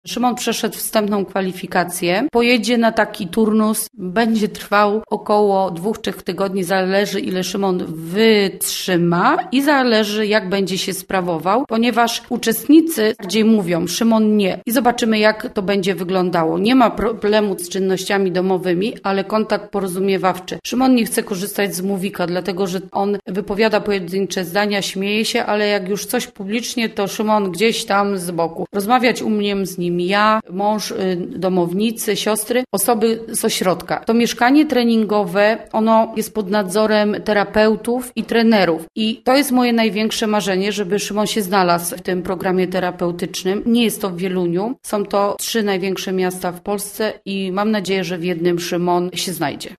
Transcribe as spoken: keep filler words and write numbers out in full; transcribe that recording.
Szymon przeszedł wstępną kwalifikację, pojedzie na taki turnus, będzie trwał około dwóch, trzech tygodni, zależy ile Szymon wytrzyma i zależy jak będzie się sprawował, ponieważ uczestnicy bardziej mówią, Szymon nie i zobaczymy jak to będzie wyglądało. Nie ma problemu z czynnościami domowymi, ale kontakt porozumiewawczy. Szymon nie chce korzystać z Mówika, dlatego że on wypowiada pojedyncze zdania, śmieje się, ale jak już coś publicznie, to Szymon gdzieś tam z boku. Rozmawiać umiem z nim ja, mąż, domownicy, siostry, osoby z ośrodka. To mieszkanie treningowe, ono jest pod nadzorem terapeutów i trenerów. I to jest moje największe marzenie, żeby Szymon się znalazł w tym programie terapeutycznym. Nie jest to w Wieluniu. Są to trzy największe miasta w Polsce i mam nadzieję, że w jednym Szymon się znajdzie.